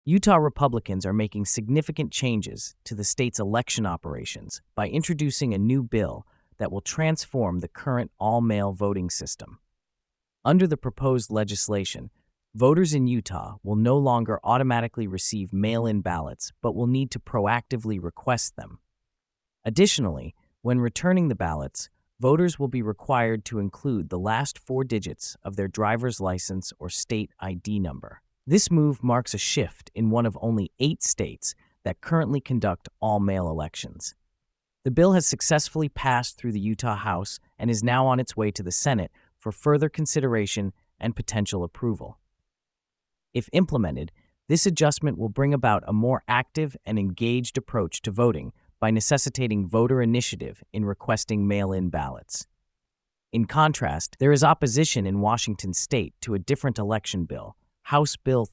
Utah Republicans are making significant changes to the state's election operations by introducing a new bill that will transform the current all-mail voting system. Under the proposed legislation, voters in Utah will no longer automatically receive mail-in ballots but will need to proactively request them. Additionally, when returning the ballots, voters will be required to include the last 4 digits of their driver's license or state ID number. This move marks a shift in one of only 8 states that currently conduct all-mail elections. The bill has successfully passed through the Utah House and is now on its way to the Senate for further consideration and potential approval. If implemented, this adjustment will bring about a more active and engaged approach to voting by necessitating voter initiative in requesting mail-in ballots. In contrast, there is opposition in Washington state to a different election bill, House Bill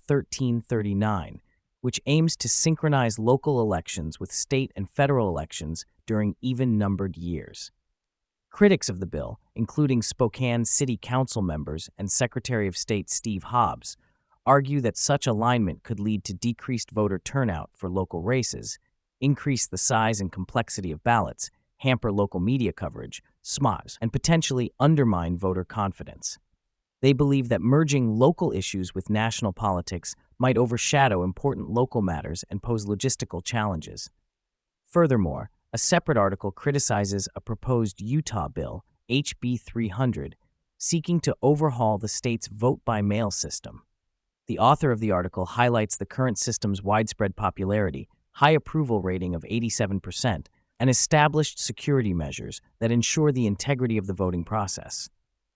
1339, which aims to synchronize local elections with state and federal elections during even-numbered years. Critics of the bill, including Spokane City Council members and Secretary of State Steve Hobbs, argue that such alignment could lead to decreased voter turnout for local races, increase the size and complexity of ballots, hamper local media coverage, SMOS, and potentially undermine voter confidence. They believe that merging local issues with national politics might overshadow important local matters and pose logistical challenges. Furthermore, a separate article criticizes a proposed Utah bill, HB 300, seeking to overhaul the state's vote-by-mail system. The author of the article highlights the current system's widespread popularity, high approval rating of 87%, and established security measures that ensure the integrity of the voting process.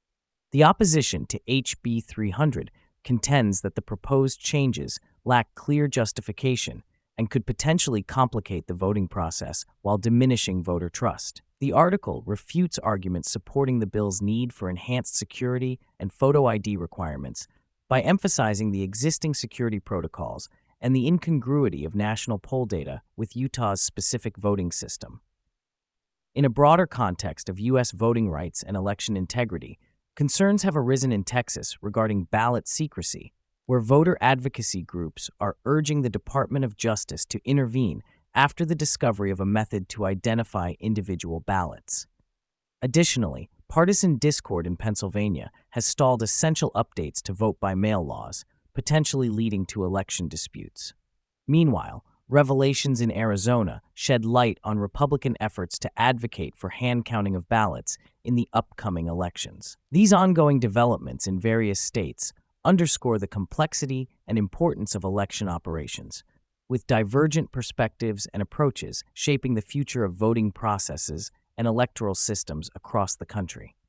The opposition to HB 300 contends that the proposed changes lack clear justification and could potentially complicate the voting process while diminishing voter trust. The article refutes arguments supporting the bill's need for enhanced security and photo ID requirements by emphasizing the existing security protocols and the incongruity of national poll data with Utah's specific voting system. In a broader context of U.S. voting rights and election integrity, concerns have arisen in Texas regarding ballot secrecy, where voter advocacy groups are urging the Department of Justice to intervene after the discovery of a method to identify individual ballots. Additionally, partisan discord in Pennsylvania has stalled essential updates to vote-by-mail laws, potentially leading to election disputes. Meanwhile, revelations in Arizona shed light on Republican efforts to advocate for hand-counting of ballots in the upcoming elections. These ongoing developments in various states underscore the complexity and importance of election operations, with divergent perspectives and approaches shaping the future of voting processes and electoral systems across the country.